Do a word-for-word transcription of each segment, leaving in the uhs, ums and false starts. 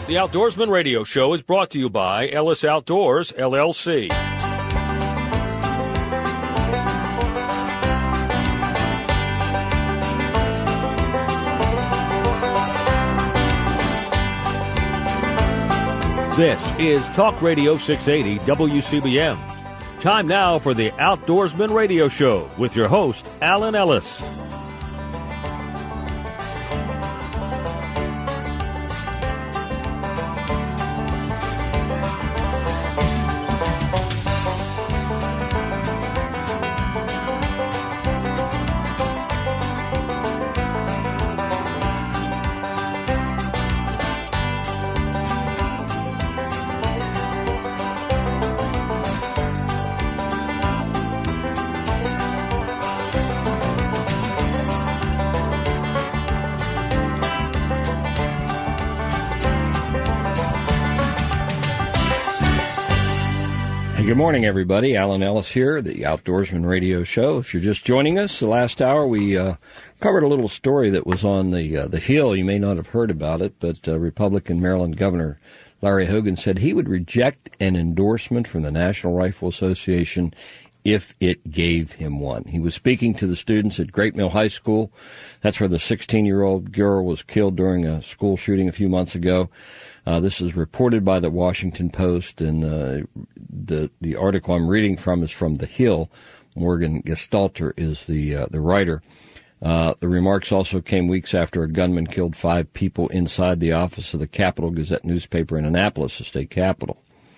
The Outdoorsman Radio Show is brought to you by Ellis Outdoors, L L C. This is Talk Radio six eighty W C B M. Time now for the Outdoorsman Radio Show with your host, Alan Ellis. Good morning, everybody. Alan Ellis here, the Outdoorsman Radio Show. If you're just joining us, the last hour we uh, covered a little story that was on the uh, the Hill. You may not have heard about it, but uh, Republican Maryland Governor Larry Hogan said he would reject an endorsement from the National Rifle Association if it gave him one. He was speaking to the students at Great Mill High School. That's where the sixteen-year-old girl was killed during a school shooting a few months ago. Uh, this is reported by the Washington Post, and uh, the the article I'm reading from is from The Hill. Morgan Gestalter is the uh, the writer. Uh, the remarks also came weeks after a gunman killed five people inside the office of the Capital Gazette newspaper in Annapolis, the state capital.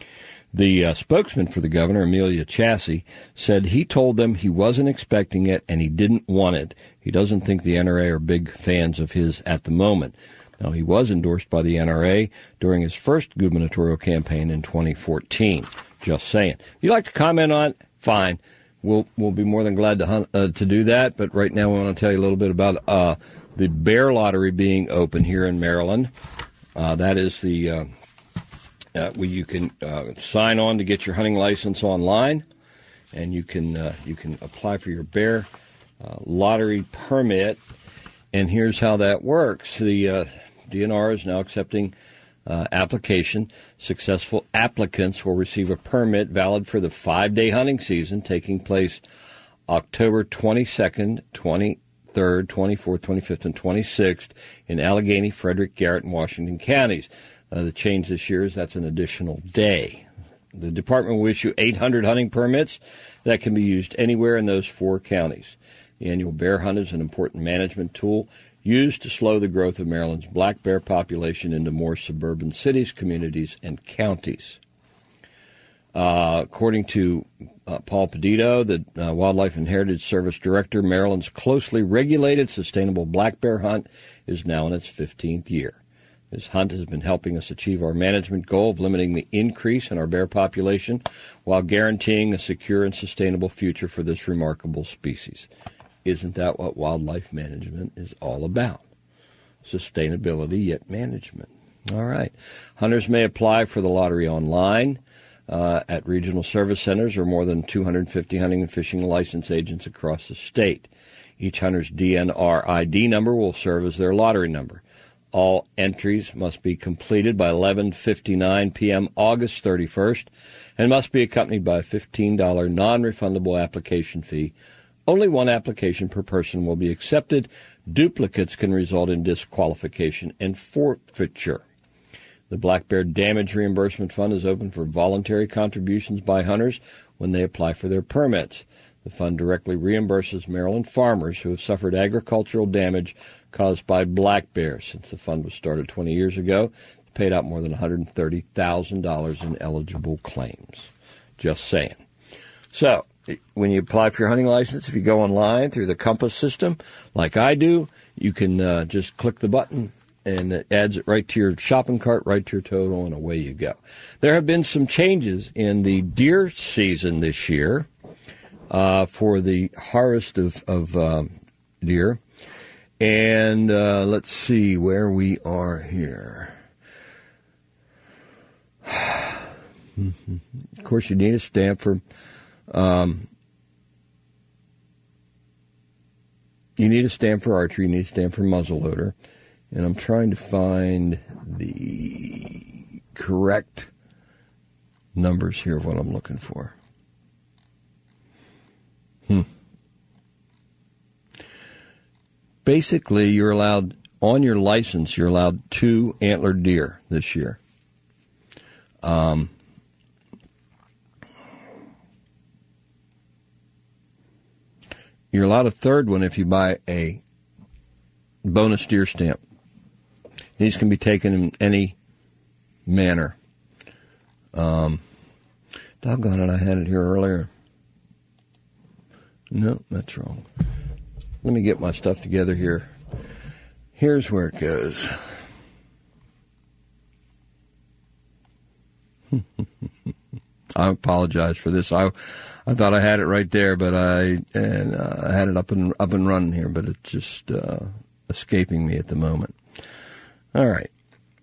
The uh, spokesman for the governor, Amelia Chassie, said he told them he wasn't expecting it and he didn't want it. He doesn't think the N R A are big fans of his at the moment. Now, he was endorsed by the N R A during his first gubernatorial campaign in twenty fourteen. Just saying. If you'd like to comment on it, fine. We'll we'll be more than glad to hunt, uh, to do that. But right now, we want to tell you a little bit about uh, the bear lottery being open here in Maryland. Uh, that is the uh, uh, where you can uh, sign on to get your hunting license online, and you can uh, you can apply for your bear uh, lottery permit. And here's how that works. The uh, D N R is now accepting uh, application. Successful applicants will receive a permit valid for the five-day hunting season taking place October twenty-second, twenty-third, twenty-fourth, twenty-fifth, and twenty-sixth in Allegheny, Frederick, Garrett, and Washington counties. Uh, the change this year is that's an additional day. The department will issue eight hundred hunting permits that can be used anywhere in those four counties. The annual bear hunt is an important management tool used to slow the growth of Maryland's black bear population into more suburban cities, communities, and counties. Uh, according to uh, Paul Pedito, the uh, Wildlife and Heritage Service Director, Maryland's closely regulated sustainable black bear hunt is now in its fifteenth year. This hunt has been helping us achieve our management goal of limiting the increase in our bear population while guaranteeing a secure and sustainable future for this remarkable species. Isn't that what wildlife management is all about? Sustainability, yet management. All right. Hunters may apply for the lottery online uh, at regional service centers or more than two hundred fifty hunting and fishing license agents across the state. Each hunter's D N R I D number will serve as their lottery number. All entries must be completed by eleven fifty-nine p.m. August thirty-first and must be accompanied by a fifteen dollars non-refundable application fee. Only one application per person will be accepted. Duplicates can result in disqualification and forfeiture. The Black Bear Damage Reimbursement Fund is open for voluntary contributions by hunters when they apply for their permits. The fund directly reimburses Maryland farmers who have suffered agricultural damage caused by black bears. Since the fund was started twenty years ago, it paid out more than one hundred thirty thousand dollars in eligible claims. Just saying. So, when you apply for your hunting license, if you go online through the Compass system, like I do, you can uh, just click the button, and it adds it right to your shopping cart, right to your total, and away you go. There have been some changes in the deer season this year uh, for the harvest of, of um, deer. And uh, let's see where we are here. Of course, you need a stamp for... Um, you need a stamp for archery, you need a stamp for muzzleloader, and I'm trying to find the correct numbers here of what I'm looking for. Hmm. Basically, you're allowed, on your license, you're allowed two antlered deer this year. Um, you're allowed a third one if you buy a bonus deer stamp. These can be taken in any manner. Um, doggone it, I had it here earlier. No, that's wrong. Let me get my stuff together here. Here's where it goes. I apologize for this. I I thought I had it right there, but I and uh, I had it up and up and running here, but it's just uh, escaping me at the moment. All right.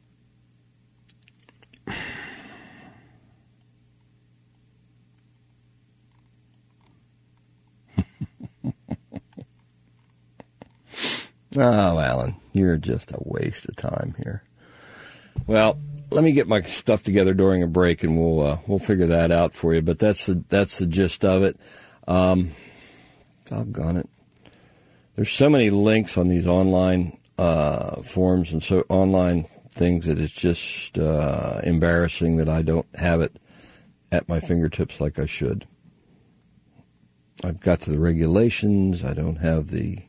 Oh, Alan, you're just a waste of time here. Well, let me get my stuff together during a break, and we'll uh, we'll figure that out for you. But that's the that's the gist of it. Um, doggone it. There's so many links on these online uh, forums and so online things that it's just uh, embarrassing that I don't have it at my fingertips like I should. I've got to the regulations. I don't have the.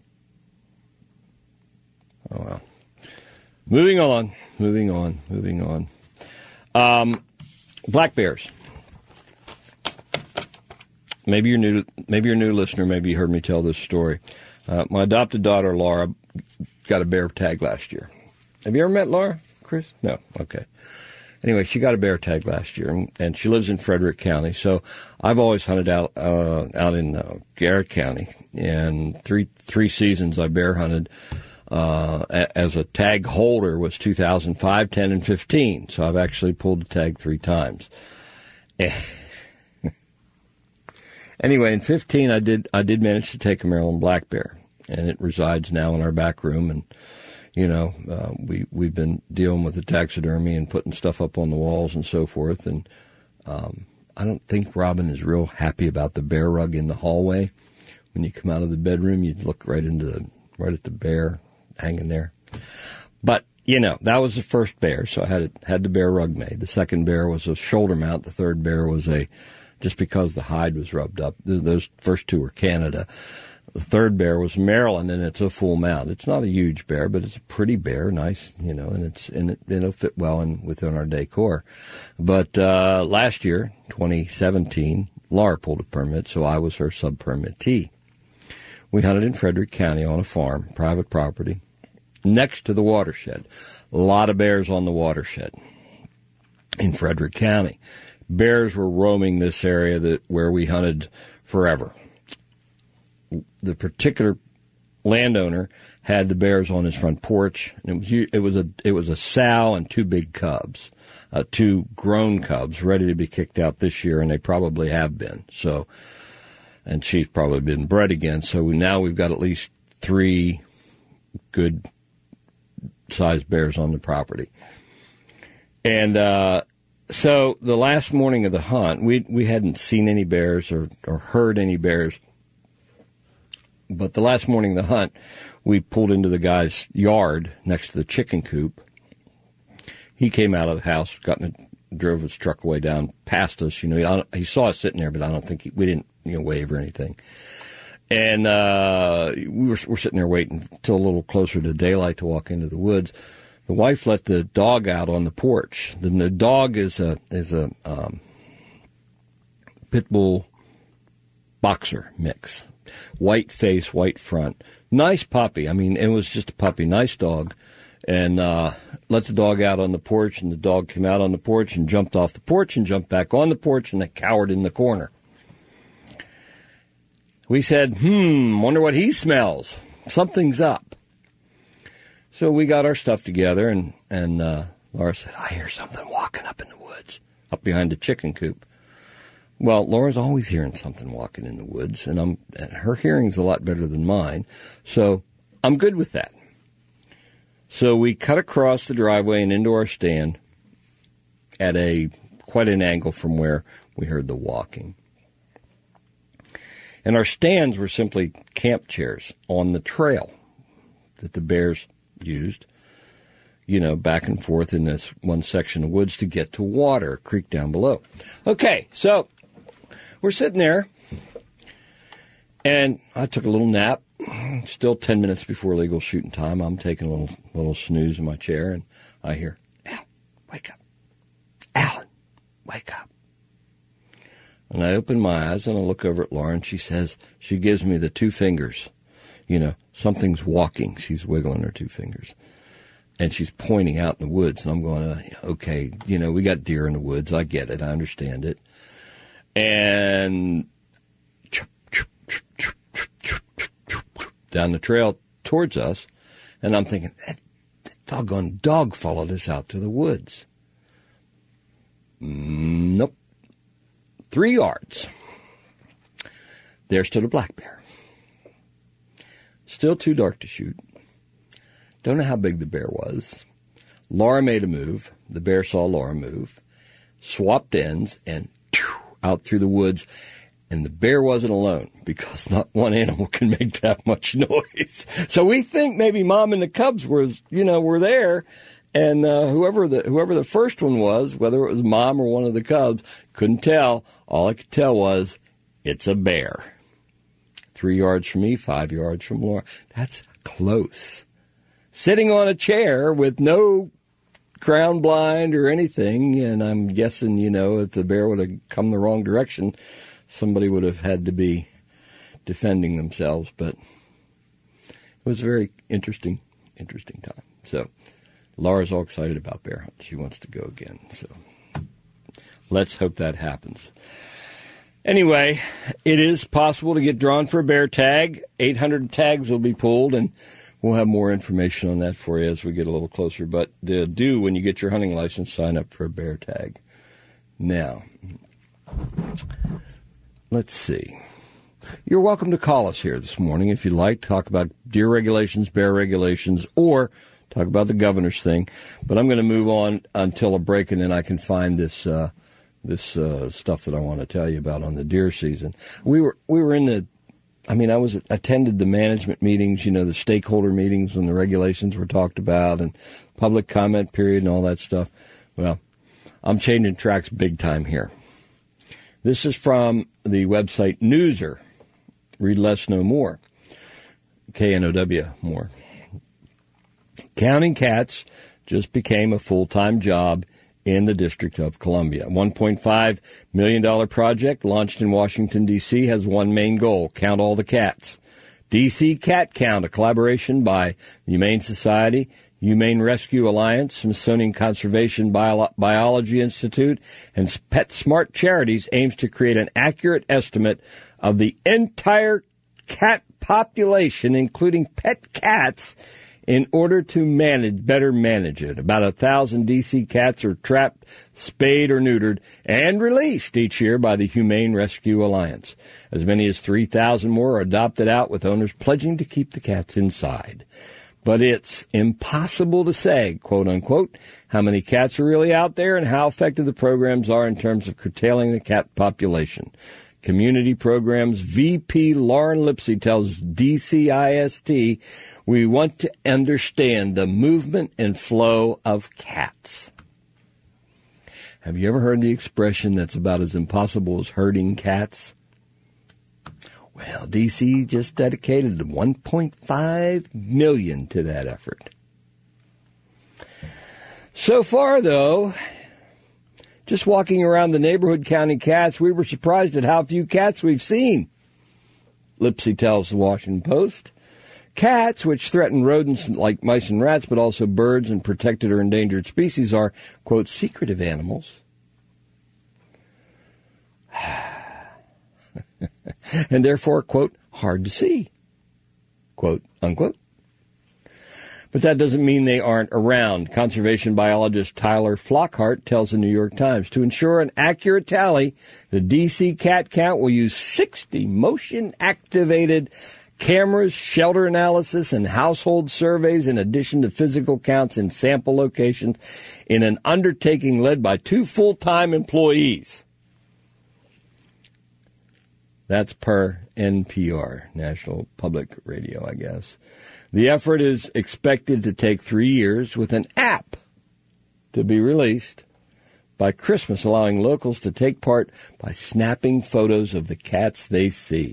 Oh, well. Moving on, moving on, moving on. Um, black bears. Maybe you're new. Maybe you're a new listener. Maybe you heard me tell this story. Uh, my adopted daughter Laura got a bear tag last year. Have you ever met Laura, Chris? No. Okay. Anyway, she got a bear tag last year, and, and she lives in Frederick County. So I've always hunted out uh, out in uh, Garrett County, and three three seasons I bear hunted. Uh, as a tag holder was two thousand five, ten, and fifteen. So I've actually pulled the tag three times. Anyway, in fifteen, I did, I did manage to take a Maryland black bear, and it resides now in our back room. And, you know, uh, we, we've been dealing with the taxidermy and putting stuff up on the walls and so forth. And, um, I don't think Robin is real happy about the bear rug in the hallway. When you come out of the bedroom, you look right into the, right at the bear hanging there. But, you know, that was the first bear, so I had had the bear rug made. The second bear was a shoulder mount. The third bear was a, just because the hide was rubbed up. Those first two were Canada. The third bear was Maryland, and it's a full mount. It's not a huge bear, but it's a pretty bear, nice, you know, and it's and it, it'll fit well in within our decor. But uh last year, twenty seventeen, Laura pulled a permit, so I was her sub-permittee. We hunted in Frederick County on a farm, private property, next to the watershed. A lot of bears on the watershed in Frederick County. Bears were roaming this area that where we hunted forever. The particular landowner had the bears on his front porch, and it was it was a it was a sow and two big cubs, uh, two grown cubs ready to be kicked out this year, and they probably have been. So, and she's probably been bred again. So we, now we've got at least three good sized bears on the property. And uh so the last morning of the hunt, we we hadn't seen any bears or, or heard any bears. But the last morning of the hunt, we pulled into the guy's yard next to the chicken coop. He came out of the house, got in a, drove his truck away down past us. You know, he, he saw us sitting there, but I don't think he, we didn't, you know, wave or anything. And uh we were we're sitting there waiting till a little closer to daylight to walk into the woods. The wife let the dog out on the porch. The, the dog is a is a um, pit bull boxer mix, white face, white front, nice puppy. I mean, it was just a puppy, nice dog. And uh let the dog out on the porch, and the dog came out on the porch and jumped off the porch and jumped back on the porch and cowered in the corner. We said, hmm, wonder what he smells. Something's up. So we got our stuff together, and, and uh Laura said, I hear something walking up in the woods, up behind the chicken coop. Well, Laura's always hearing something walking in the woods, and I'm and her hearing's a lot better than mine, so I'm good with that. So we cut across the driveway and into our stand, at a quite an angle from where we heard the walking. And our stands were simply camp chairs on the trail that the bears used, you know, back and forth in this one section of woods to get to water, a creek down below. Okay, so we're sitting there, and I took a little nap. Still ten minutes before legal shooting time. I'm taking a little little snooze in my chair, and I hear, Al, wake up. Alan, wake up. And I open my eyes, and I look over at Laura, and she says, she gives me the two fingers. You know, something's walking. She's wiggling her two fingers. And she's pointing out in the woods, and I'm going, okay, you know, we got deer in the woods. I get it. I understand it. And down the trail towards us, and I'm thinking, that, that doggone dog followed us out to the woods. Mm, nope. Three yards. There stood a black bear. Still too dark to shoot. Don't know how big the bear was. Laura made a move. The bear saw Laura move, swapped ends, and out through the woods. And the bear wasn't alone, because not one animal can make that much noise. So we think maybe Mom and the cubs was, you know, were there, and uh, whoever the whoever the first one was, whether it was Mom or one of the cubs, couldn't tell. All I could tell was, it's a bear. Three yards from me, five yards from Laura. That's close. Sitting on a chair with no ground blind or anything, and I'm guessing, you know, if the bear would have come the wrong direction, somebody would have had to be defending themselves, but it was a very interesting, interesting time. So Laura's all excited about bear hunt. She wants to go again. So let's hope that happens. Anyway, it is possible to get drawn for a bear tag. eight hundred tags will be pulled, and we'll have more information on that for you as we get a little closer. But uh, do, when you get your hunting license, sign up for a bear tag. Now, let's see. You're welcome to call us here this morning if you'd like. Talk about deer regulations, bear regulations, or talk about the governor's thing. But I'm going to move on until a break, and then I can find this uh, this uh, stuff that I want to tell you about on the deer season. We were we were in the, I mean, I was attended the management meetings, you know, the stakeholder meetings when the regulations were talked about, and public comment period and all that stuff. Well, I'm changing tracks big time here. This is from the website Newser. Read less, know more. K N O W, more. Counting cats just became a full-time job in the District of Columbia. A one point five million dollars project launched in Washington, D C has one main goal: count all the cats. D C Cat Count, a collaboration by the Humane Society, Humane Rescue Alliance, Smithsonian Conservation Bio- Biology Institute, and PetSmart Charities, aims to create an accurate estimate of the entire cat population, including pet cats, in order to manage, better manage it. About a thousand D C cats are trapped, spayed, or neutered, and released each year by the Humane Rescue Alliance. As many as three thousand more are adopted out, with owners pledging to keep the cats inside. But it's impossible to say, quote unquote, how many cats are really out there and how effective the programs are in terms of curtailing the cat population. Community Programs V P Lauren Lipsey tells D C I S T, we want to understand the movement and flow of cats. Have you ever heard the expression that's about as impossible as herding cats? Well, D C just dedicated one point five million dollars to that effort. So far, though, just walking around the neighborhood counting cats, we were surprised at how few cats we've seen, Lipsey tells the Washington Post. Cats, which threaten rodents like mice and rats, but also birds and protected or endangered species, are, quote, secretive animals. And therefore, quote, hard to see, quote, unquote. But that doesn't mean they aren't around. Conservation biologist Tyler Flockhart tells the New York Times, to ensure an accurate tally, the D C cat count will use sixty motion-activated cameras, shelter analysis, and household surveys in addition to physical counts in sample locations in an undertaking led by two full-time employees. That's per N P R, National Public Radio, I guess. The effort is expected to take three years with an app to be released by Christmas, allowing locals to take part by snapping photos of the cats they see.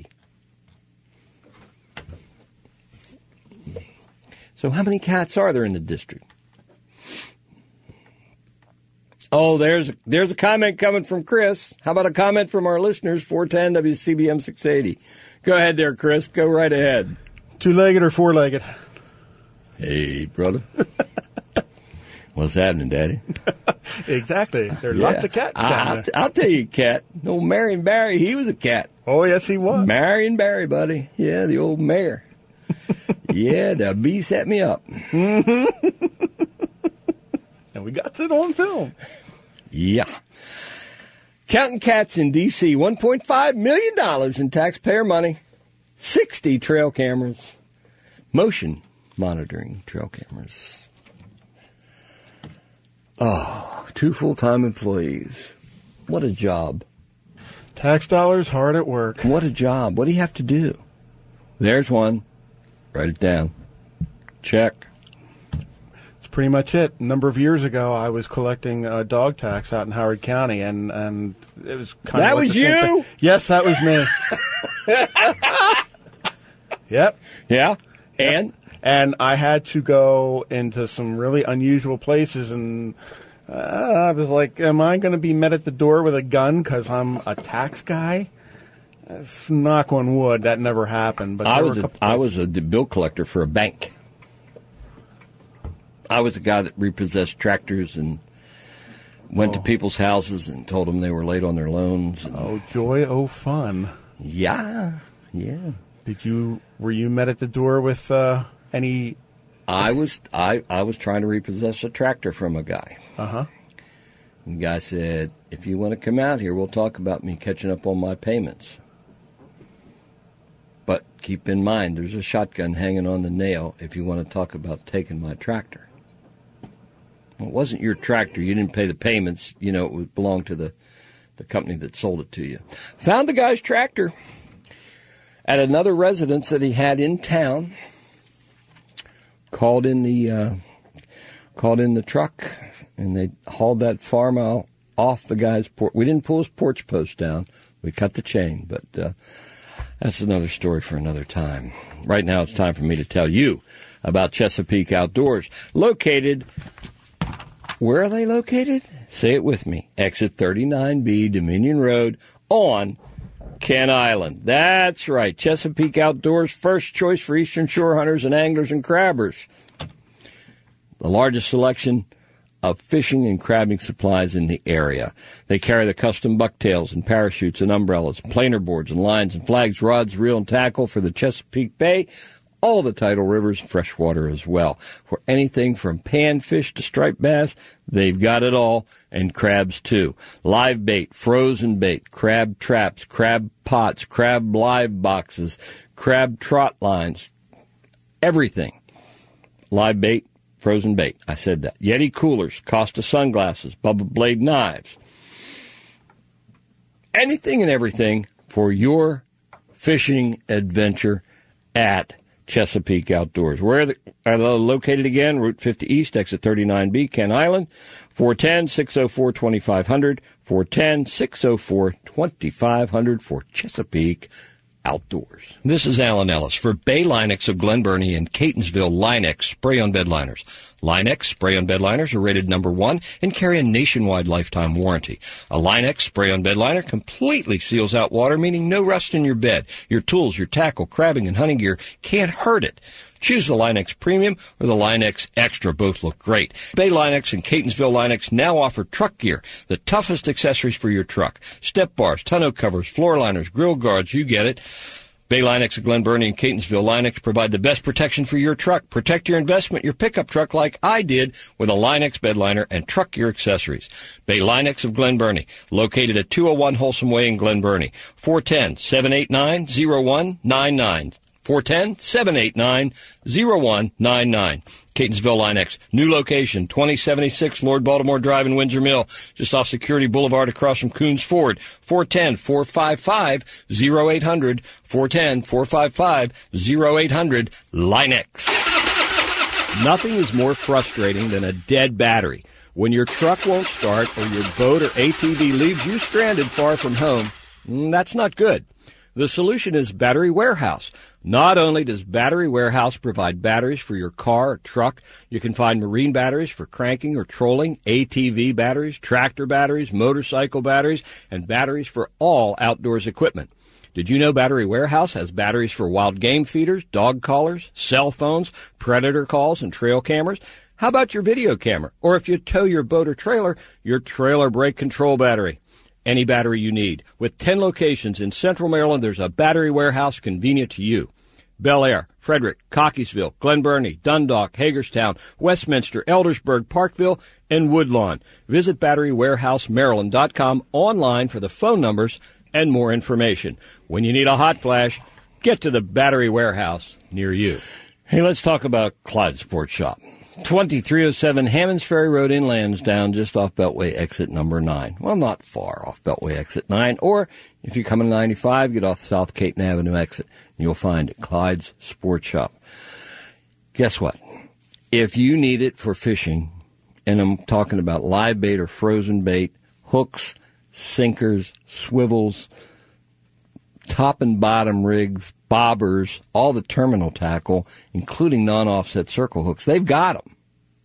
So how many cats are there in the district? Oh, there's there's a comment coming from Chris. How about a comment from our listeners, four ten W C B M six eighty? Go ahead there, Chris. Go right ahead. Two-legged or four-legged? Hey, brother. What's happening, Daddy? Exactly. There are Yeah. lots of cats down I'll, there. I'll tell you, cat. Old Marion Barry, he was a cat. Oh, yes, he was. Marion Barry, buddy. Yeah, the old mayor. Yeah, the bee set me up. Mm-hmm. And we got it on film. Yeah. Counting cats in D C, one point five million dollars in taxpayer money, sixty trail cameras, motion monitoring trail cameras. Oh, two full-time employees. What a job. Tax dollars hard at work. What a job. What do you have to do? There's one. Write it down. Check. That's pretty much it. A number of years ago, I was collecting uh, dog tax out in Howard County, and, and it was kind That of like was the same you? thing. Yes, that was me. Yep. Yeah? And? And I had to go into some really unusual places, and uh, I was like, am I going to be met at the door with a gun because I'm a tax guy? Uh, knock on wood, that never happened. But I there was were a a, couple I places. was a bill collector for a bank. I was the guy that repossessed tractors and went Oh. to people's houses and told them they were late on their loans. And Oh, joy, oh, fun. yeah, yeah. Did you, were you met at the door with uh, any, I was I I was trying to repossess a tractor from a guy. uh-huh, The guy said, "If you want to come out here, we'll talk about me catching up on my payments. But keep in mind, there's a shotgun hanging on the nail if you want to talk about taking my tractor." Well, it wasn't your tractor. You didn't pay the payments. You know, it would belong to the, the company that sold it to you. Found the guy's tractor at another residence that he had in town. Called in the uh, called in the truck, and they hauled that farm out off the guy's porch. We didn't pull his porch post down. We cut the chain, but uh, that's another story for another time. Right now it's time for me to tell you about Chesapeake Outdoors. Located, where are they located? Say it with me. Exit thirty-nine B, Dominion Road, on Ken Island. That's right. Chesapeake Outdoors, first choice for Eastern Shore hunters and anglers and crabbers. The largest selection of fishing and crabbing supplies in the area. They carry the custom bucktails and parachutes and umbrellas, planer boards and lines and flags, rods, reel, and tackle for the Chesapeake Bay, all the tidal rivers, freshwater as well. For anything from panfish to striped bass, they've got it all, and crabs too. Live bait, frozen bait, crab traps, crab pots, crab live boxes, crab trot lines, everything. Live bait, frozen bait. I said that. Yeti coolers, Costa sunglasses, Bubba Blade knives. Anything and everything for your fishing adventure at Chesapeake Outdoors. Where are they, are they located again? Route fifty East, exit thirty-nine B, Ken Island, four one zero, six oh four, two five zero zero, four one zero, six oh four, two five zero zero for Chesapeake Outdoors. This is Alan Ellis for Bay Linux of Glen Burnie and Catonsville Linux spray-on bed liners. Linux spray-on bed liners are rated number one and carry a nationwide lifetime warranty. A Linux spray-on bed liner completely seals out water, meaning no rust in your bed. Your tools, your tackle, crabbing, and hunting gear can't hurt it. Choose the Linux Premium or the Linux Extra. Both look great. Bay Linux and Catonsville Linux now offer truck gear, the toughest accessories for your truck. Step bars, tonneau covers, floor liners, grill guards, you get it. Bay Linux of Glen Burnie and Catonsville Linux provide the best protection for your truck. Protect your investment, your pickup truck like I did with a Linux bed liner and truck gear accessories. Bay Linux of Glen Burnie, located at two oh one Wholesome Way in Glen Burnie. four one zero, seven eight nine, oh one nine nine. four one zero, seven eight nine, zero one nine nine. Catonsville Line-X. New location, twenty seventy-six Lord Baltimore Drive in Windsor Mill, just off Security Boulevard across from Coons Ford. four one zero, four five five, zero eight zero zero, four one zero, four five five, zero eight zero zero, Line-X. Nothing is more frustrating than a dead battery. When your truck won't start or your boat or A T V leaves you stranded far from home, that's not good. The solution is Battery Warehouse. Not only does Battery Warehouse provide batteries for your car or truck, you can find marine batteries for cranking or trolling, A T V batteries, tractor batteries, motorcycle batteries, and batteries for all outdoors equipment. Did you know Battery Warehouse has batteries for wild game feeders, dog collars, cell phones, predator calls, and trail cameras? How about your video camera? Or if you tow your boat or trailer, your trailer brake control battery. Any battery you need. With ten locations in Central Maryland, there's a Battery Warehouse convenient to you. Bel Air, Frederick, Cockeysville, Glen Burnie, Dundalk, Hagerstown, Westminster, Eldersburg, Parkville, and Woodlawn. Visit battery warehouse maryland dot com online for the phone numbers and more information. When you need a hot flash, get to the Battery Warehouse near you. Hey, let's talk about Clyde Sports Shop. twenty-three oh seven Hammonds Ferry Road in Lansdowne, just off Beltway exit number nine. Well, not far off Beltway exit nine. Or if you come in ninety-five, get off South Caton Avenue exit. You'll find Clyde's Sports Shop. Guess what? If you need it for fishing, and I'm talking about live bait or frozen bait, hooks, sinkers, swivels, top and bottom rigs, bobbers, all the terminal tackle, including non-offset circle hooks, they've got them.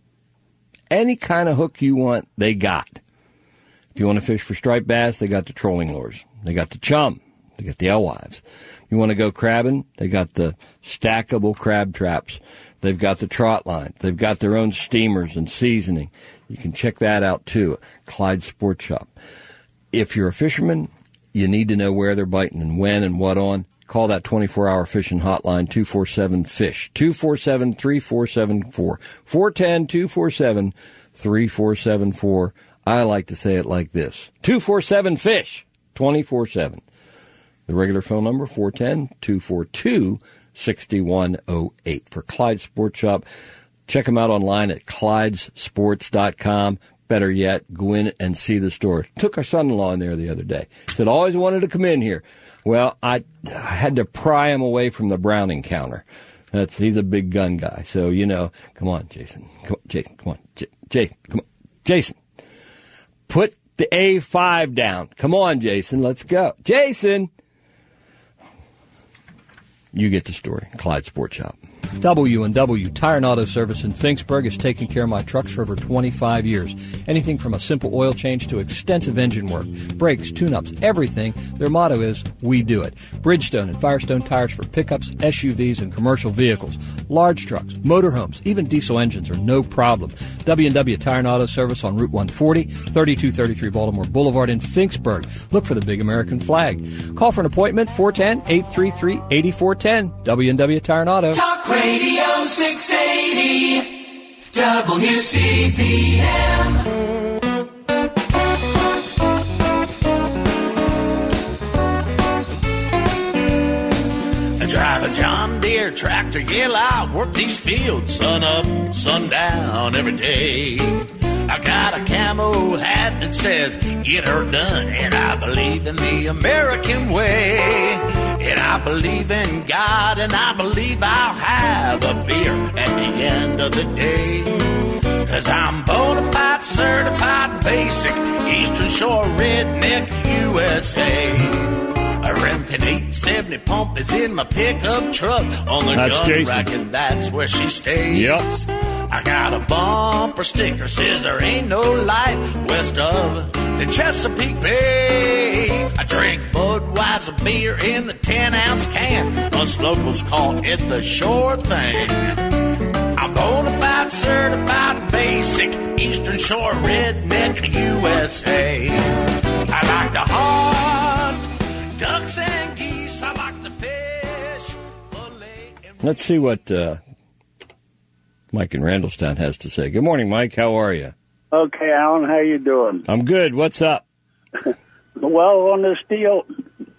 Any kind of hook you want, they got. If you want to fish for striped bass, they got the trolling lures. They got the chum. They got the alewives. You want to go crabbing, they got the stackable crab traps. They've got the trot line. They've got their own steamers and seasoning. You can check that out, too, Clyde Sports Shop. If you're a fisherman, you need to know where they're biting and when and what on. Call that twenty-four hour fishing hotline, two four seven, FISH, two four seven, three four seven four, four one zero, two four seven, three four seven four. I like to say it like this, two four seven, FISH, twenty-four seven. The regular phone number, four one zero, two four two, six one zero eight. For Clyde Sports Shop, check them out online at clydes sports dot com. Better yet, go in and see the store. Took our son-in-law in there the other day. Said, always wanted to come in here. Well, I, I had to pry him away from the Browning counter. That's, he's a big gun guy. So, you know, come on, Jason. Come on, Jason, come on. J- Jason, come on. Jason, put the A five down. Come on, Jason, let's go. Jason! You get the story. Clyde Sports Shop. W and W Tire and Auto Service in Finksburg has taken care of my trucks for over twenty-five years. Anything from a simple oil change to extensive engine work, brakes, tune-ups, everything. Their motto is, we do it. Bridgestone and Firestone tires for pickups, S U Vs, and commercial vehicles. Large trucks, motorhomes, even diesel engines are no problem. W and W Tire and Auto Service on Route one forty, thirty-two thirty-three Baltimore Boulevard in Finksburg. Look for the big American flag. Call for an appointment, four one zero, eight three three, eight four one zero. W and W Tire and Auto. Talk Radio six eighty W C P M. I drive a John Deere tractor, yeah, I work these fields sun up, sundown every day. I got a camo hat that says, get her done, and I believe in the American way. And I believe in God, and I believe I'll have a beer at the end of the day. Cause I'm bona fide, certified, basic, Eastern Shore redneck U S A. A Remington eight seventy pump is in my pickup truck on the That's gun Jason. rack, and that's where she stays. Yep. I got a bumper sticker says there ain't no light west of the Chesapeake Bay. I drink Budweiser beer in the ten ounce can. Us locals call it the sure thing. I'm bona fide, certified, basic, Eastern Shore redneck U S A. I like to hunt ducks and geese. I like to fish, fillet, and... Let's see what uh, Mike in Randallstown has to say. Good morning, Mike. How are you? Okay, Alan, how you doing? I'm good. What's up? Well, on this deal,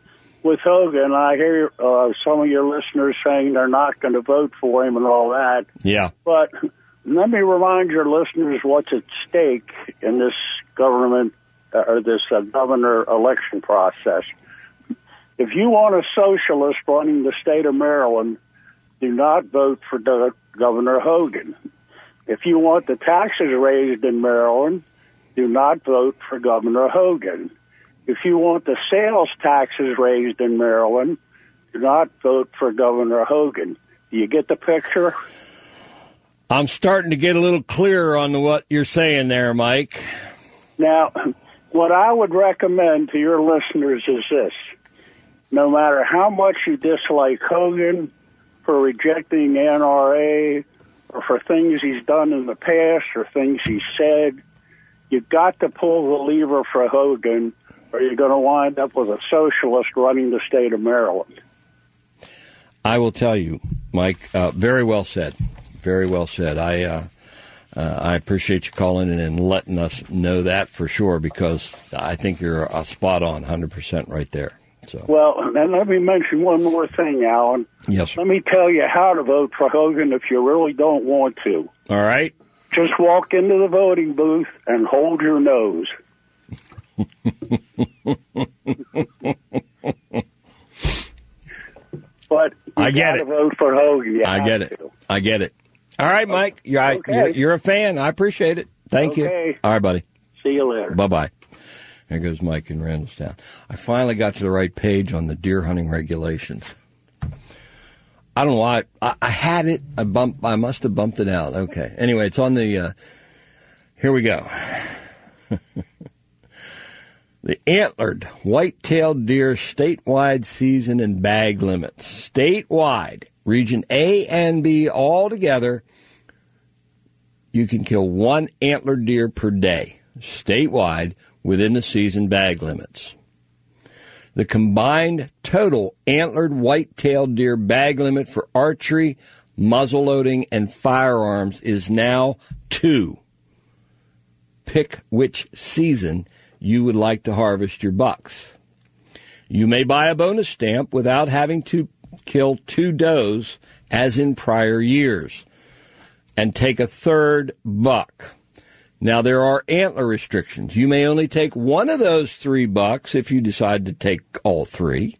with Hogan, I hear uh, some of your listeners saying they're not going to vote for him and all that. Yeah. But let me remind your listeners what's at stake in this government uh, or this uh, governor election process. If you want a socialist running the state of Maryland, do not vote for the Governor Hogan. If you want the taxes raised in Maryland, do not vote for Governor Hogan. If you want the sales taxes raised in Maryland, do not vote for Governor Hogan. Do you get the picture? I'm starting to get a little clearer on what you're saying there, Mike. Now, what I would recommend to your listeners is this. No matter how much you dislike Hogan for rejecting the N R A or for things he's done in the past or things he's said, you've got to pull the lever for Hogan or you're going to wind up with a socialist running the state of Maryland. I will tell you, Mike, uh, very well said. Very well said. I uh, uh, I appreciate you calling in and letting us know that for sure, because I think you're uh, spot on, one hundred percent right there. So. Well, and let me mention one more thing, Alan. Yes, sir. Let me tell you how to vote for Hogan if you really don't want to. All right. Just walk into the voting booth and hold your nose. But you I get gotta it. vote for Hogan. You I have get it. to. I get it. All right, Mike. You're, I, Okay. you're, you're a fan. I appreciate it. Thank Okay. you. All right, buddy. See you later. Bye-bye. There goes Mike in Randallstown. I finally got to the right page on the deer hunting regulations. I don't know why. I, I had it. I bumped. I must have bumped it out. Okay. Anyway, it's on the, uh, here we go. The antlered white-tailed deer statewide season and bag limits. Statewide, region A and B all together, you can kill one antlered deer per day. Statewide, within the season bag limits. The combined total antlered white-tailed deer bag limit for archery, muzzleloading, and firearms is now two. Pick which season you would like to harvest your bucks. You may buy a bonus stamp without having to kill two does as in prior years and take a third buck. Now, there are antler restrictions. You may only take one of those three bucks if you decide to take all three.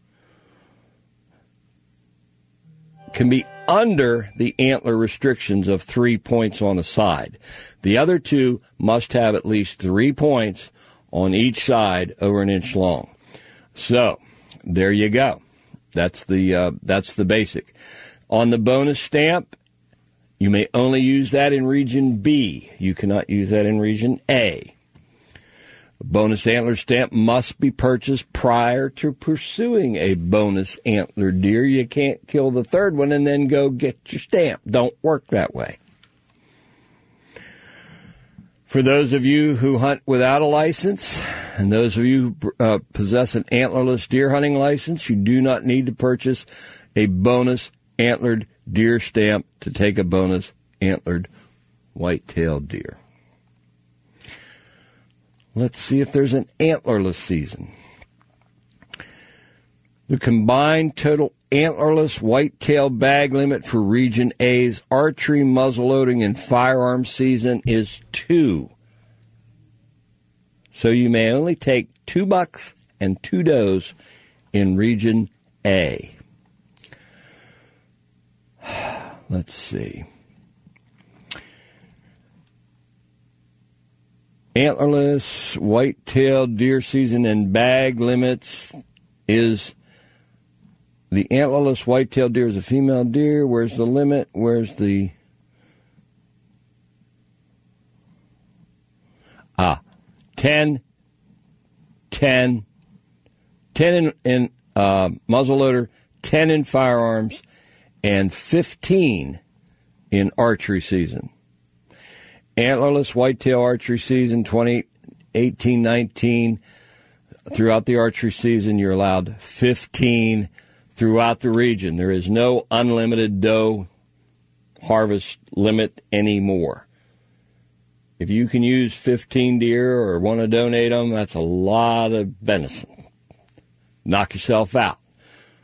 Can be under the antler restrictions of three points on a side. The other two must have at least three points on each side over an inch long. So, there you go. That's the uh, that's the basic. On the bonus stamp, you may only use that in region B. You cannot use that in region A. A bonus antler stamp must be purchased prior to pursuing a bonus antler deer. You can't kill the third one and then go get your stamp. Don't work that way. For those of you who hunt without a license, and those of you who uh, possess an antlerless deer hunting license, you do not need to purchase a bonus antlered deer stamp to take a bonus antlered white-tailed deer. Let's see if there's an antlerless season. The combined total antlerless white-tail bag limit for Region A's archery, muzzleloading, and firearms season is two. So you may only take two bucks and two does in Region A. Let's see. Antlerless white-tailed deer season and bag limits is the antlerless white-tailed deer is a female deer. Where's the limit? Where's the... Ah, ten, ten, ten in, in uh, muzzleloader, ten in firearms, and fifteen in archery season. Antlerless whitetail archery season twenty eighteen nineteen. Throughout the archery season, you're allowed fifteen throughout the region. There is no unlimited doe harvest limit anymore. If you can use fifteen deer or want to donate them, that's a lot of venison. Knock yourself out.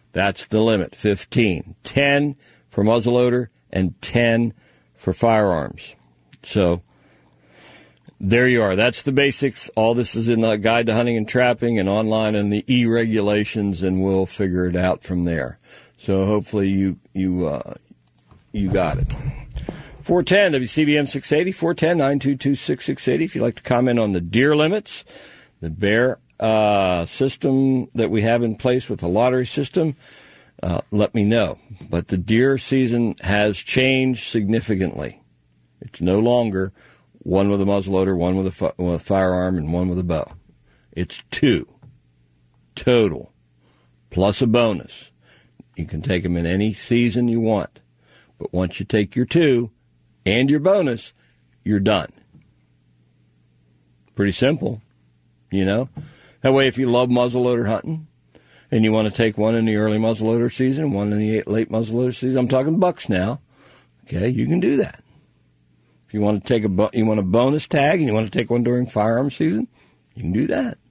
That's the limit, fifteen. ten for muzzleloader and ten for firearms. So there you are. That's the basics. All this is in the Guide to Hunting and Trapping and online in the E-regulations, and we'll figure it out from there. So hopefully you you uh, you got it. four ten W C B M six eighty, four one zero, nine two two, six six eight zero. If you'd like to comment on the deer limits, the bear uh, system that we have in place with the lottery system, uh, let me know. But the deer season has changed significantly. It's no longer one with a muzzleloader, one with a, fi- with a firearm, and one with a bow. It's two total, plus a bonus. You can take them in any season you want. But once you take your two and your bonus, you're done. Pretty simple, you know. That way, if you love muzzleloader hunting and you want to take one in the early muzzleloader season, one in the late muzzleloader season, I'm talking bucks now, okay, you can do that. If you want to take a bo- you want a bonus tag and you want to take one during firearm season, you can do that.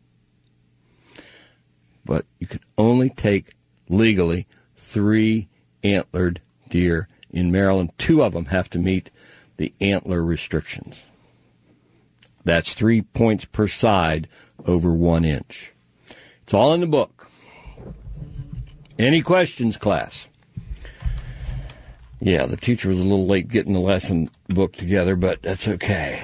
But you can only take legally three antlered deer in Maryland. Two of them have to meet the antler restrictions. That's three points per side over one inch. It's all in the book. Any questions, class? Yeah, the teacher was a little late getting the lesson book together, but that's okay.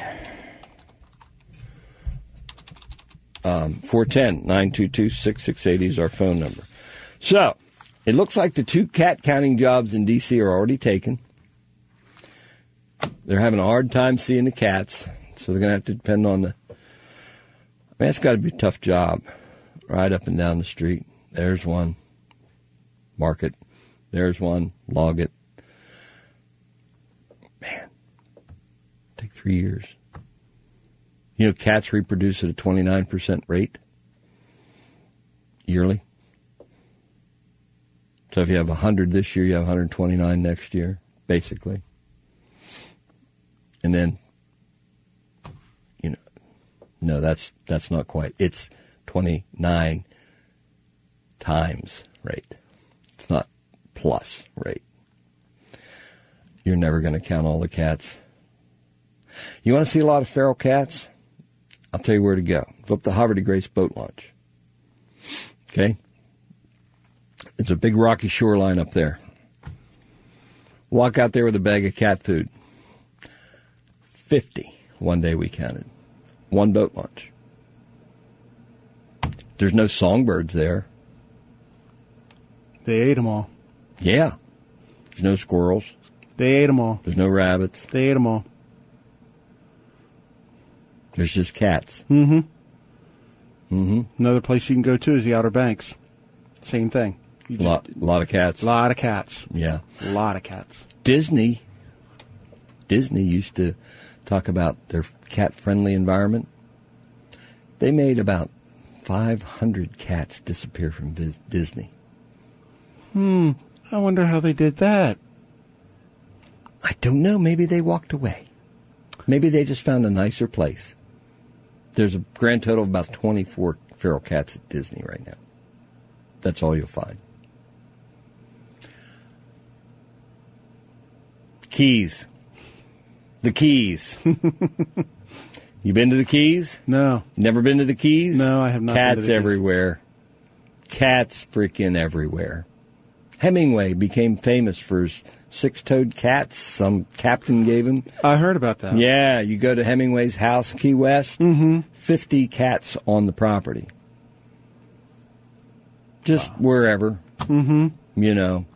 Um, four one zero, nine two two, six six eight zero is our phone number. So, it looks like the two cat counting jobs in D C are already taken. They're having a hard time seeing the cats, so they're going to have to depend on the... I mean, that's got to be a tough job. Right up and down the street. There's one. Mark it. There's one. Log it. Man, take three years. You know, cats reproduce at a twenty-nine percent rate yearly. So if you have one hundred this year, you have one hundred twenty-nine next year, basically. And then, you know, no, that's that's not quite. It's twenty-nine times rate. It's not plus rate. You're never going to count all the cats. You want to see a lot of feral cats? I'll tell you where to go. Go up the Havre de Grace boat launch. Okay? It's a big rocky shoreline up there. Walk out there with a bag of cat food. Fifty. One day we counted. One boat launch. There's no songbirds there. They ate them all. Yeah. There's no squirrels. They ate them all. There's no rabbits. They ate them all. There's just cats. Mm-hmm. Mm-hmm. Another place you can go to is the Outer Banks. Same thing. A lot, lot of cats. A lot of cats. Yeah. A lot of cats. Disney, Disney used to talk about their cat-friendly environment. They made about five hundred cats disappear from Vis- Disney. Hmm. I wonder how they did that. I don't know. Maybe they walked away. Maybe they just found a nicer place. There's a grand total of about twenty-four feral cats at Disney right now. That's all you'll find. Keys. The Keys. You been to the Keys? No. Never been to the Keys? No, I have not. Cats been to the everywhere. Cats freaking everywhere. Hemingway became famous for his six-toed cats. Some captain gave him. I heard about that. Yeah, you go to Hemingway's house, Key West, mm-hmm. fifty cats on the property. Just wow. Wherever. Mm-hmm. You know.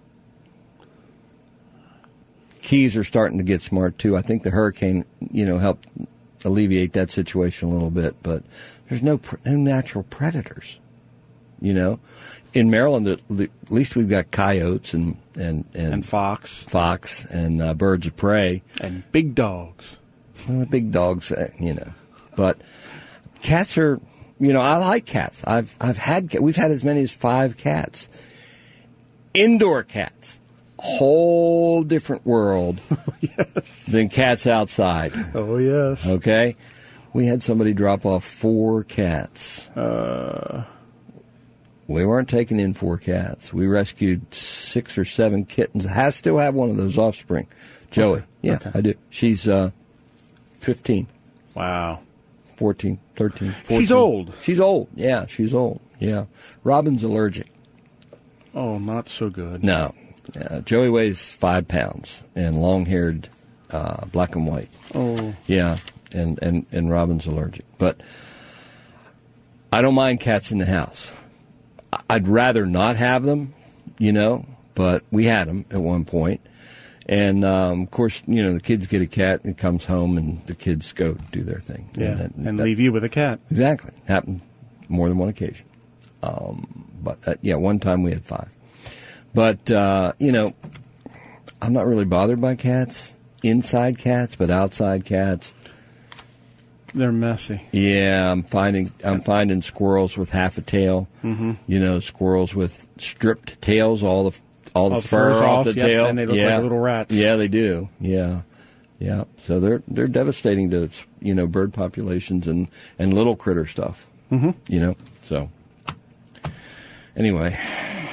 Keys are starting to get smart, too. I think the hurricane, you know, helped alleviate that situation a little bit. But there's no, no natural predators, you know. In Maryland, at least we've got coyotes and and and, and fox, fox and uh, birds of prey, and big dogs. Well, the big dogs, uh, you know. But cats are, you know, I like cats. I've I've had we've had as many as five cats. Indoor cats, whole different world yes. than cats outside. Oh yes. Okay, we had somebody drop off four cats. Uh. we weren't taking in four cats. We rescued six or seven kittens. I still have one of those offspring. Joey. Okay. Yeah, okay. I do. She's uh, fifteen. Wow. fourteen, thirteen, fourteen. She's old. She's old. Yeah, she's old. Yeah. Robin's allergic. Oh, not so good. No. Yeah, Joey weighs five pounds and long-haired, uh, black and white. Oh. Yeah, and, and, and Robin's allergic. But I don't mind cats in the house. I'd rather not have them, you know, but we had them at one point. And, um, of course, you know, the kids get a cat and it comes home and the kids go do their thing. Yeah, and, that, and that, leave you with a cat. Exactly. Happened more than one occasion. Um, but, uh, yeah, one time we had five. But, uh, you know, I'm not really bothered by cats, inside cats, but outside cats. They're messy. Yeah, I'm finding I'm finding squirrels with half a tail. Mm-hmm. You know, squirrels with stripped tails, all the all the All the fur fur's off off, the yep, tail. and they look yeah. like little rats. Yeah, they do. Yeah, yeah. So they're they're devastating to you know bird populations and and little critter stuff. Mm-hmm. You know, so anyway.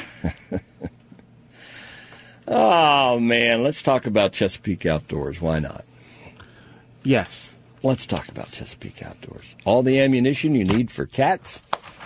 Oh man, let's talk about Chesapeake Outdoors. Why not? Yes. Let's talk about Chesapeake Outdoors. All the ammunition you need for cats.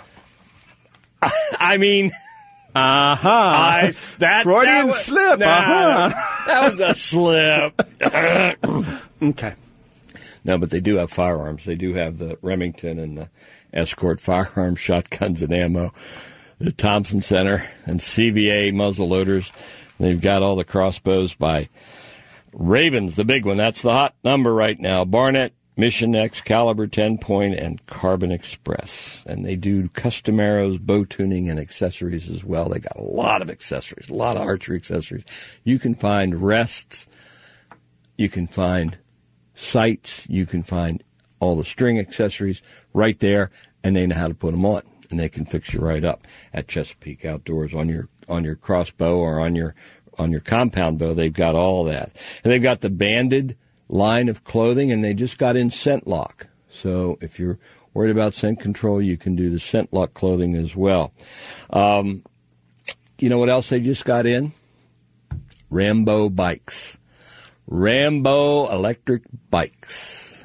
I mean, Uh-huh. I, that, Freudian that was, slip. Nah, Uh-huh. that was a slip. Okay. No, but they do have firearms. They do have the Remington and the Escort firearms, shotguns, and ammo. The Thompson Center and C V A muzzle loaders. They've got all the crossbows by Ravens, the big one. That's the hot number right now. Barnett, Mission X, Caliber ten point, and Carbon Express. And they do custom arrows, bow tuning, and accessories as well. They got a lot of accessories, a lot of archery accessories. You can find rests. You can find sights. You can find all the string accessories right there, and they know how to put them on. And they can fix you right up at Chesapeake Outdoors on your on your crossbow or on your on your compound bow. They've got all that, and they've got the banded line of clothing, and they just got in scent lock. So if you're worried about scent control, you can do the scent lock clothing as well. Um, you know what else they just got in? Rambo bikes, Rambo electric bikes.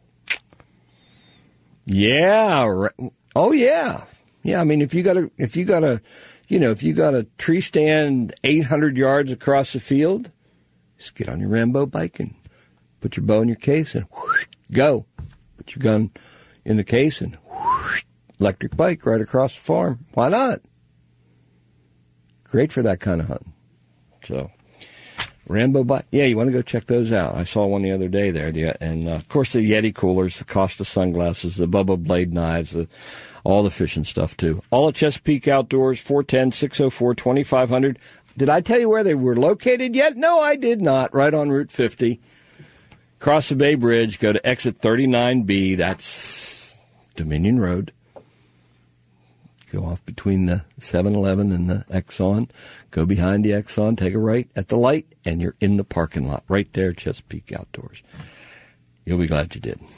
Yeah. Oh yeah. Yeah, I mean, if you got a, if you got a, you know, if you got a tree stand eight hundred yards across the field, just get on your Rambo bike and put your bow in your case and whoosh, go. Put your gun in the case and whoosh, electric bike right across the farm. Why not? Great for that kind of hunting. So, Rambo bike. Yeah, you want to go check those out. I saw one the other day there. The, and, uh, of course, the Yeti coolers, the Costa sunglasses, the Bubba blade knives, the all the fishing stuff, too. All at Chesapeake Outdoors, four one zero, six oh four, two five zero zero. Did I tell you where they were located yet? No, I did not. Right on Route fifty. Cross the Bay Bridge, go to exit thirty-nine B. That's Dominion Road. Go off between the seven eleven and the Exxon. Go behind the Exxon, take a right at the light, and you're in the parking lot right there at Chesapeake Outdoors. You'll be glad you did.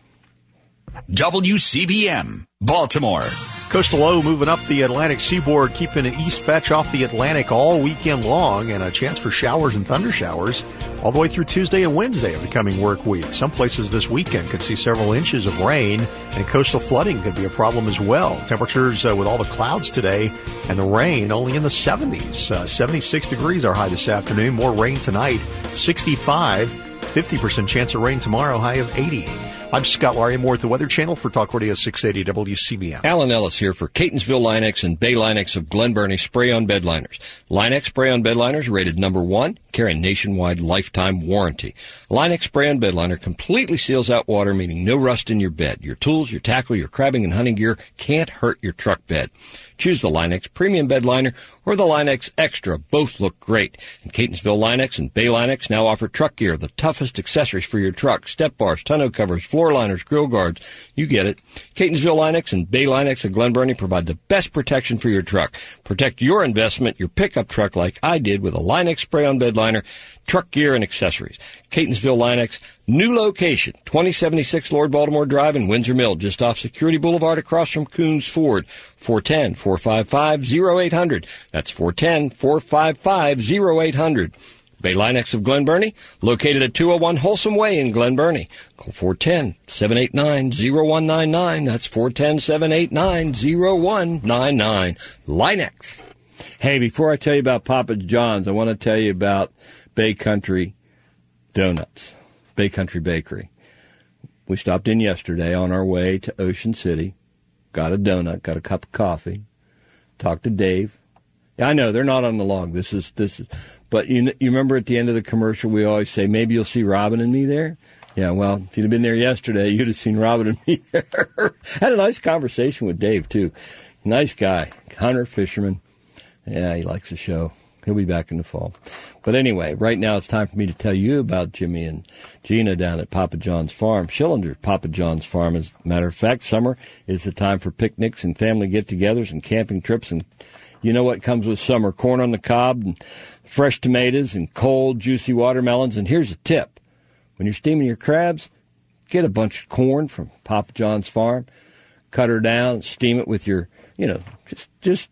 W C B M, Baltimore. Coastal low moving up the Atlantic seaboard, keeping an east fetch off the Atlantic all weekend long, and a chance for showers and thunder showers all the way through Tuesday and Wednesday of the coming work week. Some places this weekend could see several inches of rain, and coastal flooding could be a problem as well. Temperatures uh, with all the clouds today and the rain only in the seventies. Uh, seventy-six degrees are high this afternoon. More rain tonight. sixty-five. fifty percent chance of rain tomorrow. High of eighty. I'm Scott Larimore at the Weather Channel for Talk Radio six eighty W C B M. Alan Ellis here for Catonsville Line-X and Bay Line-X of Glen Burnie Spray-On Bed Liners. Line-X Spray-On Bed Liners are rated number one, carry nationwide lifetime warranty. Line-X Spray-On Bed Liner completely seals out water, meaning no rust in your bed. Your tools, your tackle, your crabbing and hunting gear can't hurt your truck bed. Choose the Line-X Premium Bed Liner or the Line-X Extra. Both look great. And Catonsville Line-X and Bay Line-X now offer truck gear, the toughest accessories for your truck. Step bars, tonneau covers, floor liners, grill guards. You get it. Catonsville Line-X and Bay Line-X of Glen Burnie provide the best protection for your truck. Protect your investment, your pickup truck like I did with a Line-X Spray-On Bed Liner liner, truck gear, and accessories. Catonsville Line-X, new location, twenty seventy-six Lord Baltimore Drive in Windsor Mill, just off Security Boulevard across from Coons Ford. four one zero, four five five, zero eight zero zero. That's four one zero, four five five, zero eight zero zero. Bay Line-X of Glen Burnie, located at two oh one Wholesome Way in Glen Burnie. Call four one zero, seven eight nine, zero one nine nine. That's four one zero, seven eight nine, zero one nine nine. Line-X. Hey, before I tell you about Papa John's, I want to tell you about Bay Country Donuts, Bay Country Bakery. We stopped in yesterday on our way to Ocean City, got a donut, got a cup of coffee, talked to Dave. Yeah, I know they're not on the log. This is this is, but you you remember at the end of the commercial we always say maybe you'll see Robin and me there. Yeah, well, if you'd have been there yesterday, you'd have seen Robin and me there. Had a nice conversation with Dave too. Nice guy, hunter, fisherman. Yeah, he likes the show. He'll be back in the fall. But anyway, right now it's time for me to tell you about Jimmy and Gina down at Papa John's Farm. Schillinger, Papa John's Farm. As a matter of fact, summer is the time for picnics and family get-togethers and camping trips. And you know what comes with summer? Corn on the cob and fresh tomatoes and cold, juicy watermelons. And here's a tip. When you're steaming your crabs, get a bunch of corn from Papa John's Farm. Cut her down, steam it with your, you know, just, just,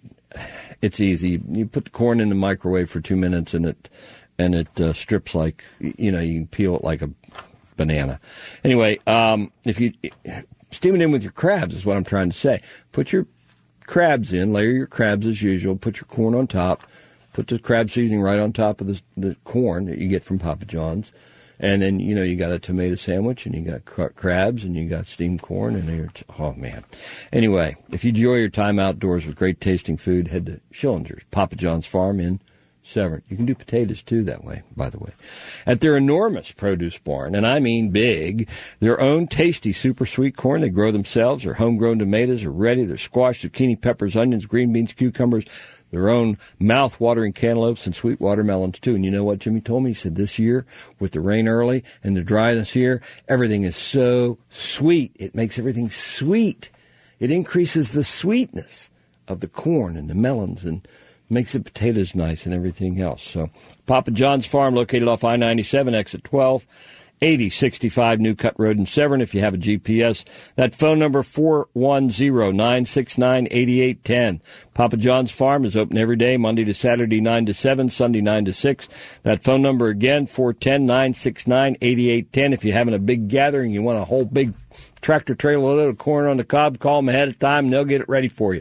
it's easy. You put the corn in the microwave for two minutes and it, and it uh, strips like, you know, you can peel it like a banana. Anyway, um, if you, steam it in with your crabs is what I'm trying to say. Put your crabs in, layer your crabs as usual, put your corn on top, put the crab seasoning right on top of the, the corn that you get from Papa John's. And then, you know, you got a tomato sandwich and you got cr- crabs and you got steamed corn and you're, t- oh man. Anyway, if you enjoy your time outdoors with great tasting food, head to Schillinger's, Papa John's Farm in Severn. You can do potatoes too that way, by the way. At their enormous produce barn, and I mean big, their own tasty super sweet corn they grow themselves. Their homegrown tomatoes are ready. Their squash, zucchini, peppers, onions, green beans, cucumbers, their own mouth-watering cantaloupes and sweet watermelons, too. And you know what Jimmy told me? He said this year, with the rain early and the dryness here, everything is so sweet. It makes everything sweet. It increases the sweetness of the corn and the melons and makes the potatoes nice and everything else. So Papa John's Farm, located off I ninety-seven, exit twelve, eighty sixty-five New Cut Road in Severn. If you have a G P S, that phone number four one zero, nine six nine, eight eight one zero. Papa John's Farm is open every day, Monday to Saturday, nine to seven, Sunday, nine to six. That phone number again, four one zero, nine six nine, eight eight one zero. If you're having a big gathering, you want a whole big tractor trailer load of corn on the cob, call them ahead of time and they'll get it ready for you.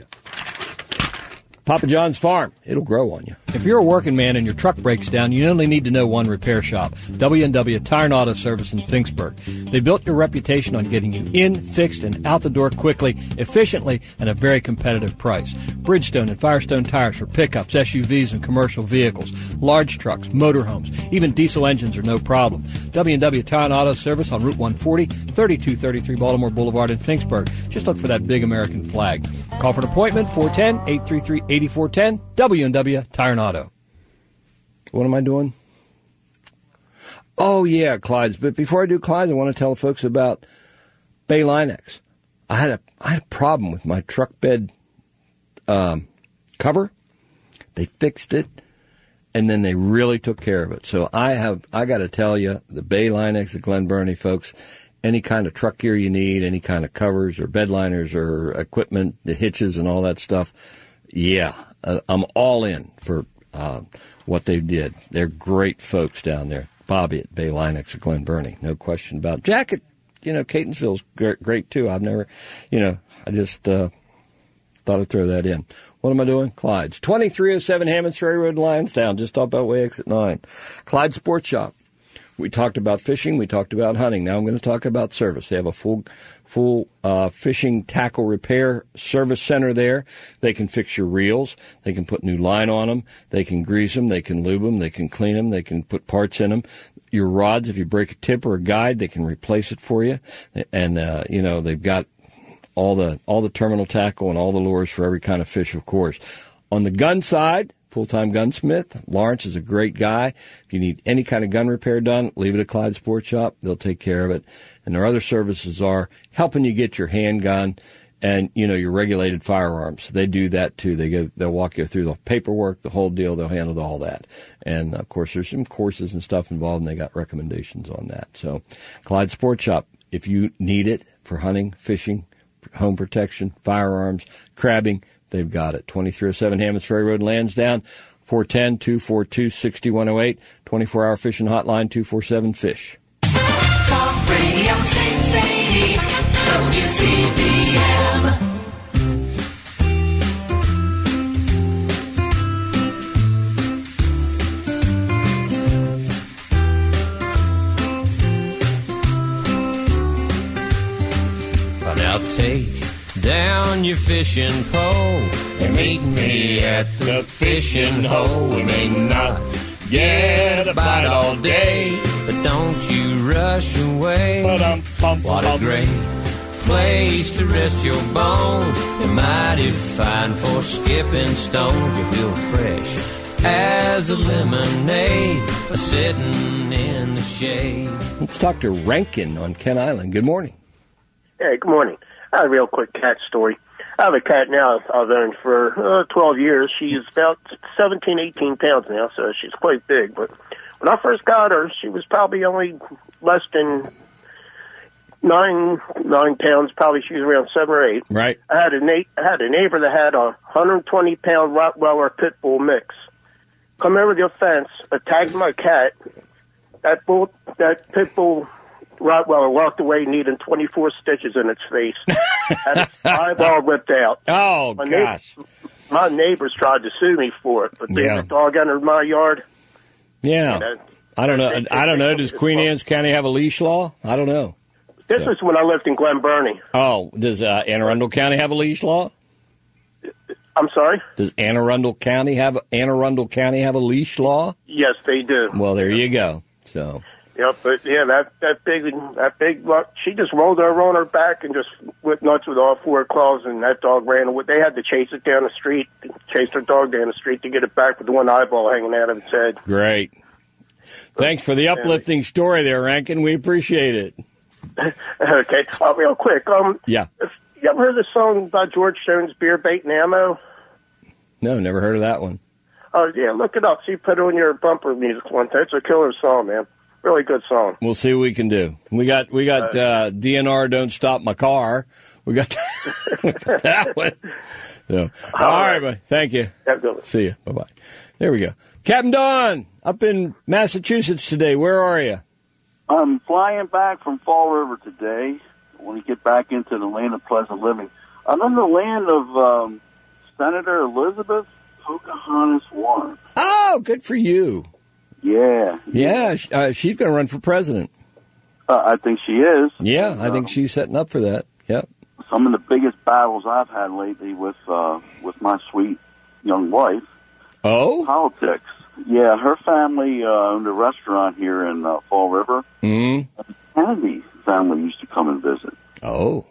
Papa John's Farm. It'll grow on you. If you're a working man and your truck breaks down, you only need to know one repair shop, W and W Tire and Auto Service in Finksburg. They built your reputation on getting you in, fixed, and out the door quickly, efficiently, and at a very competitive price. Bridgestone and Firestone tires for pickups, S U Vs, and commercial vehicles, large trucks, motorhomes, even diesel engines are no problem. W and W Tire and Auto Service on Route one forty, thirty-two thirty-three Baltimore Boulevard in Finksburg. Just look for that big American flag. Call for an appointment, four one zero, eight three three, eight four one zero, W and W Tire and Auto. What am I doing? Oh, yeah, Clyde's. But before I do Clyde's, I want to tell folks about Bay Line-X. I had a, I had a problem with my truck bed um, cover. They fixed it, and then they really took care of it. So I have, I got to tell you, the Bay Line-X at Glen Burnie, folks, any kind of truck gear you need, any kind of covers or bed liners or equipment, the hitches and all that stuff, yeah, uh, I'm all in for uh, what they did. They're great folks down there. Bobby at Bay Line-X at Glen Burnie, no question about it. Jack at, you know, Catonsville's great, great too. I've never, you know, I just uh, thought I'd throw that in. What am I doing? Clyde's. twenty-three oh seven Hammonds Ferry Road, Lansdowne, just off Beltway exit nine. Clyde Sports Shop. We talked about fishing. We talked about hunting. Now I'm going to talk about service. They have a full, full uh, fishing tackle repair service center there. They can fix your reels. They can put new line on them. They can grease them. They can lube them. They can clean them. They can put parts in them. Your rods, if you break a tip or a guide, they can replace it for you. And uh, you know they've got all the all the terminal tackle and all the lures for every kind of fish, of course. On the gun side, full-time gunsmith. Lawrence is a great guy. If you need any kind of gun repair done, leave it at Clyde Sports Shop. They'll take care of it. And their other services are helping you get your handgun and you know your regulated firearms. They do that too. They go, they'll walk you through the paperwork, the whole deal. They'll handle all that. And of course, there's some courses and stuff involved, and they got recommendations on that. So, Clyde Sports Shop, if you need it for hunting, fishing, home protection, firearms, crabbing, they've got it. twenty-three oh seven Hammonds Ferry Road, Lansdowne. four one zero, two four two, six one zero eight. twenty-four hour fishing hotline, two four seven fish. Talk Radio six eighty, W C B M. Now take down your fishing pole and meet me at the fishing hole. We may not get a bite all day, but don't you rush away. What a great place to rest your bones, and mighty fine for skipping stones. You feel fresh as a lemonade sitting in the shade. Let's talk to Rankin on Kent Island. Good morning. Hey, good morning. I have a real quick cat story. I have a cat now I've owned for uh, twelve years. She's about seventeen, eighteen pounds now, so she's quite big. But when I first got her, she was probably only less than nine nine pounds. Probably she was around seven or eight. Right. I had a na- I had a neighbor that had a one hundred twenty pound Rottweiler pit bull mix. Come over the fence, attacked my cat. That bull, that pit bull Rottweiler walked away needing twenty-four stitches in its face. Had its eyeball ripped out. Oh, my gosh. Neighbors, my neighbors tried to sue me for it, but being Yeah. a dog entered my yard. Yeah. You know, I don't know. they- I don't they- know. Does Queen Anne's County have a leash law? I don't know. This So- is when I lived in Glen Burnie. Oh, does uh, Anne Arundel County have a leash law? I'm sorry? Does Anne Arundel County have Anne Arundel County have a leash law? Yes, they do. Well, there you go. So. Yep, but yeah, that that big that big she just rolled over on her back and just went nuts with all four claws, and that dog ran away. They had to chase it down the street, chase their dog down the street to get it back with the one eyeball hanging out of its head. Great. Thanks for the uplifting story there, Rankin. We appreciate it. Okay, uh, real quick. Um, Yeah. if, you ever heard the song by George Jones, Beer Bait and Ammo? No, never heard of that one. Oh yeah, look it up. See, put it on your bumper music one time. It's a killer song, man. Really good song. We'll see what we can do. We got we got uh, D N R Don't Stop My Car. We got that one. So, all, all right, right. Thank you. Have a good one. See you. Bye bye. There we go. Captain Don, up in Massachusetts today. Where are you? I'm flying back from Fall River today. I want to get back into the land of pleasant living. I'm in the land of um, Senator Elizabeth Pocahontas Warren. Oh, good for you. Yeah. Yeah, uh, she's going to run for president. Uh, I think she is. Yeah, and, I think um, she's setting up for that. Yep. Some of the biggest battles I've had lately with uh, with my sweet young wife. Oh? Politics. Yeah, her family uh, owned a restaurant here in uh, Fall River. Mm. The Kennedy family used to come and visit. Oh.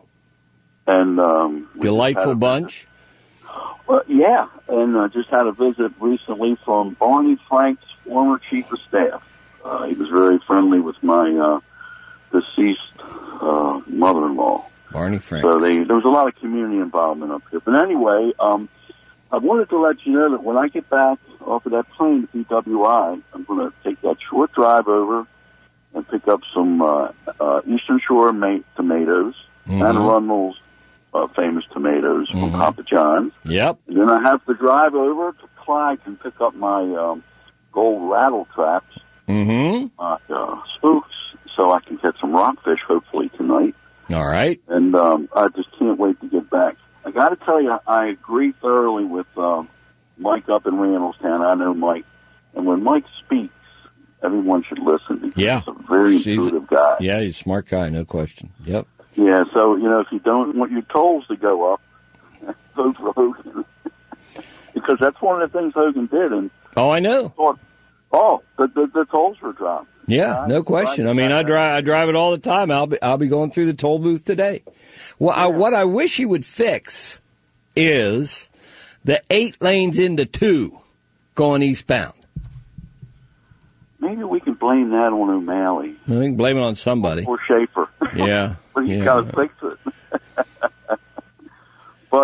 And um, delightful bunch. Well, yeah, and I uh, just had a visit recently from Barney Frank's former chief of staff. Uh, he was very friendly with my uh, deceased uh, mother-in-law. Barney Frank. So they, there was a lot of community involvement up here. But anyway, um, I wanted to let you know that when I get back off of that plane to P W I, I'm going to take that short drive over and pick up some uh, uh, Eastern Shore ma- tomatoes, mm-hmm. Anne Arundel's uh, famous tomatoes mm-hmm. from Papa John's. Yep. And then I have to drive over to Clyde and pick up my um, gold rattle traps, mm-hmm. my uh, spooks, so I can catch some rockfish hopefully tonight. All right. And um, I just can't wait to get back. I got to tell you, I agree thoroughly with um, Mike up in Randallstown. I know Mike. And when Mike speaks, everyone should listen because yeah. he's a very She's, intuitive guy. Yeah, he's a smart guy, no question. Yep. Yeah, so, you know, if you don't want your tolls to go up, vote for Hogan. Because that's one of the things Hogan did. And oh, I know. Thought, oh, the, the, the tolls were dropped. Yeah, no question. I mean, I drive I drive it all the time. I'll be I'll be going through the toll booth today. Well, I, what I wish he would fix is the eight lanes into two going eastbound. Maybe we can blame that on O'Malley. I think blame it on somebody. Or Schaefer. Yeah. But you yeah. got to fix it.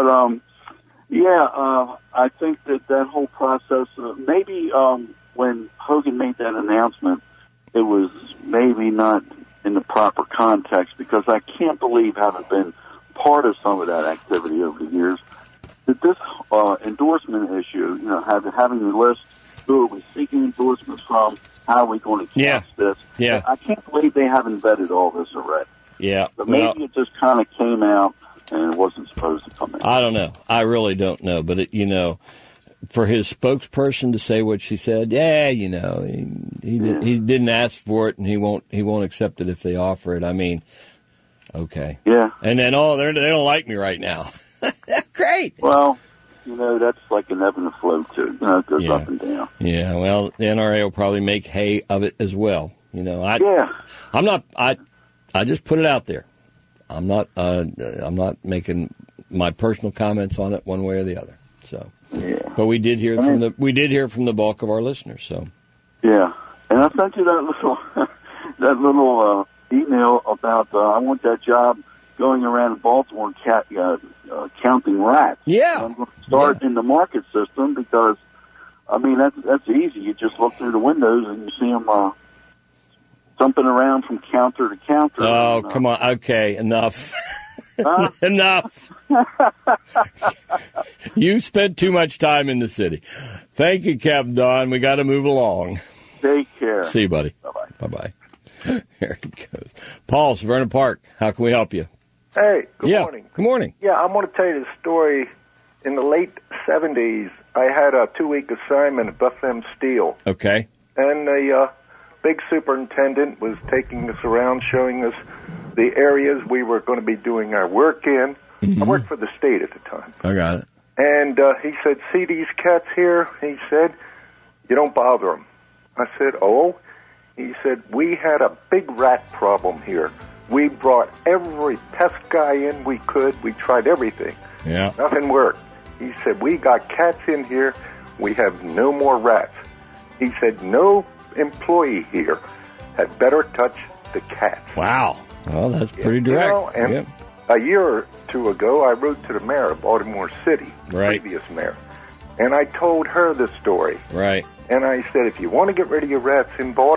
But um, yeah, uh, I think that that whole process, uh, maybe um, when Hogan made that announcement, it was maybe not in the proper context, because I can't believe, having been part of some of that activity over the years, that this uh, endorsement issue, you know, having having the list, who are we seeking endorsements from, how are we going to catch yeah. this? Yeah. I can't believe they haven't vetted all this already. Yeah. But maybe well, it just kind of came out and it wasn't supposed to come out. I don't know. I really don't know. But, it, you know, for his spokesperson to say what she said, yeah, you know, he he, yeah. did, he didn't ask for it, and he won't he won't accept it if they offer it. I mean, okay. Yeah. And then, oh, they they don't like me right now. Great. Well, you know, that's like an ebb and a flow, too. You know, it goes yeah. up and down. Yeah, well, the N R A will probably make hay of it as well. You know, I, yeah. I'm not, I, I just put it out there. I'm not, uh, I'm not making my personal comments on it one way or the other. So, yeah. But we did hear I from mean, the, we did hear from the bulk of our listeners. So, yeah, and I sent you that little, that little uh, email about uh, I want that job going around in Baltimore and cat, uh, uh, counting rats. Yeah. And I'm going to start yeah. in the market system because, I mean, that's that's easy. You just look through the windows and you see them uh, jumping around from counter to counter. Oh, and, uh, come on. Okay, enough. Huh? Enough. You spent too much time in the city. Thank you, Captain Don. We got to move along. Take care. See you, buddy. Bye-bye. Bye-bye. There he goes. Paul, Severna Park. How can we help you? Hey, good yeah. morning. Good morning. Yeah, I want to tell you the story. In the late seventies, I had a two-week assignment at Bethlehem Steel. Okay. And the uh, big superintendent was taking us around, showing us the areas we were going to be doing our work in. Mm-hmm. I worked for the state at the time. I got it. And uh, he said, see these cats here? He said, you don't bother them. I said, oh? He said, we had a big rat problem here. We brought every pest guy in we could. We tried everything. Yeah. Nothing worked. He said, we got cats in here. We have no more rats. He said, no employee here had better touch the cats. Wow. Well, that's pretty direct. You know, and yep. a year or two ago, I wrote to the mayor of Baltimore City, right. previous mayor, and I told her the story. Right. And I said, if you want to get rid of your rats in Baltimore,